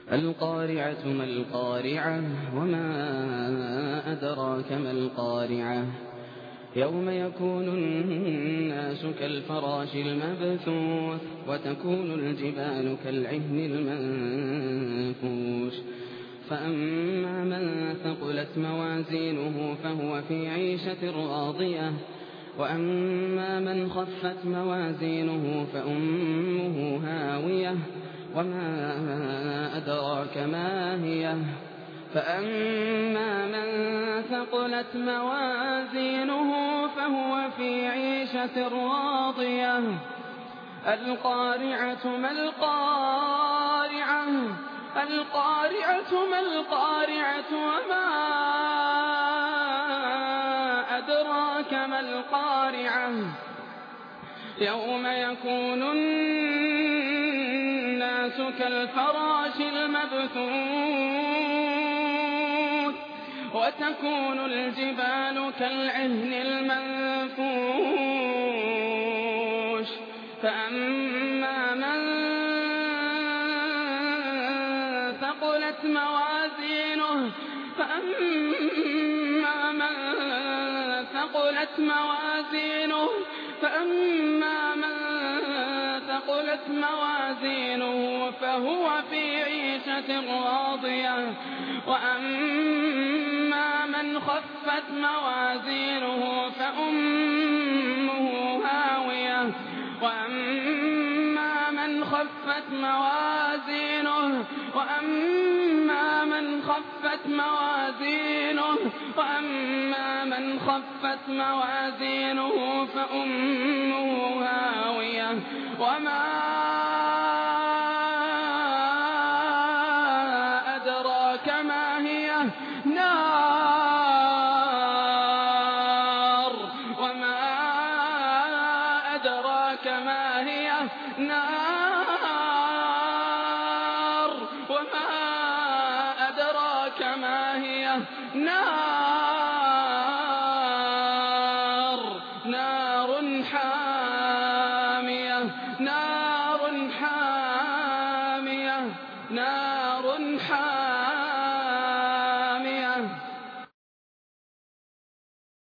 القارعة ما القارعة وما أدراك ما القارعة يوم يكون الناس كالفراش المبثوث وتكون الجبال كالعهن المنفوش فأما من ثقلت موازينه فهو في عيشة راضية وأما من خفت موازينه فأمه هاوية وما أدراك ما هي فأما من ثقلت موازينه فهو في عيشة راضية القارعة ما القارعة القارعة ما القارعة وما أدراك ما القارعة يوم يكون الناس كالفراش المبثوث وتكون الجبال كالعهن المنفوش فأما من ثقلت موازينه فهو في عيشة راضية وأما من خفت موازينه فأمه هاوية وأما من خفت موازينه فأمه هاوية وما أدراك ما هي نار وما أدراك ما هي نار وما أدراك ما هي نار حامية نار حامية